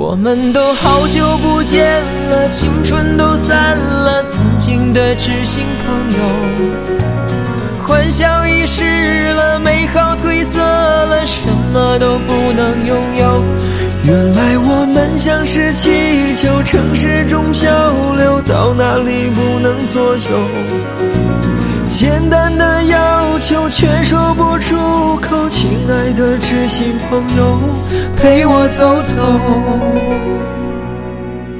我们都好久不见了，青春都散了，曾经的知心朋友，欢笑已逝了，美好褪色了，什么都不能拥有。 原来我们像是气球，城市中漂流，到哪里不能左右。简单的要求却说不出口，亲爱的知心朋友，陪我走走。